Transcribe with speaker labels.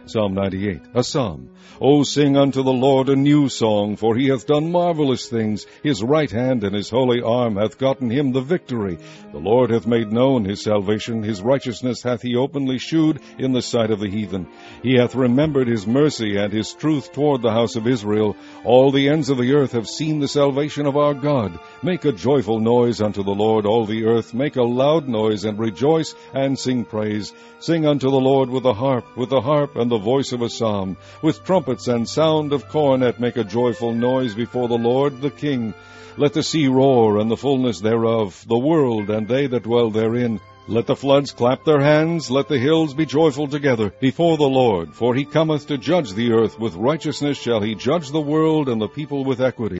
Speaker 1: Psalm 98, a psalm. O sing unto the Lord a new song, for he hath done marvelous things. His right hand and his holy arm hath gotten him the victory. The Lord hath made known his salvation. His righteousness hath he openly shewed in the sight of the heathen. He hath remembered his mercy and his truth toward the house of Israel. All the ends of the earth have seen the salvation of our God. Make a joyful noise unto the Lord, all the earth. Make a loud noise, and rejoice, and sing praise. Sing unto the Lord with the harp and the voice of a psalm. With trumpets and sound of cornet make a joyful noise before the Lord the King. Let the sea roar, and the fullness thereof, the world and they that dwell therein. Let the floods clap their hands, let the hills be joyful together before the Lord. For he cometh to judge the earth, with righteousness shall he judge the world, and the people with equity.